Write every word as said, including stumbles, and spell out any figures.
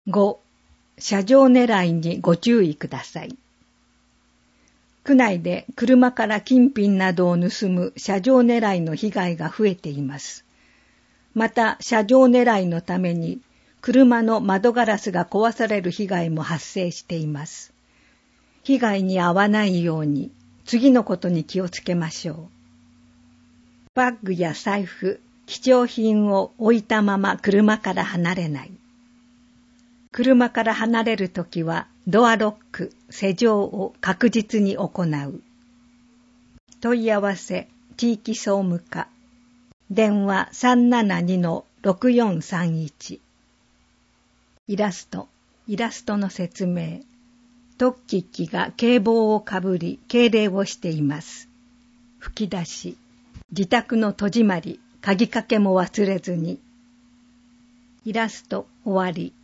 ご. 車上狙いにご注意ください。区内で車から金品などを盗む車上狙いの被害が増えています。また、車上狙いのために車の窓ガラスが壊される被害も発生しています。被害に遭わないように次のことに気をつけましょう。バッグや財布、貴重品を置いたまま車から離れない。車から離れるときはドアロック、施錠を確実に行う。問い合わせ、地域総務課。電話 さんななにのろくよんさんいち。イラスト、イラストの説明。トッキッキが警棒をかぶり敬礼をしています。吹き出し。自宅の戸締まり、鍵かけも忘れずに。イラスト終わり。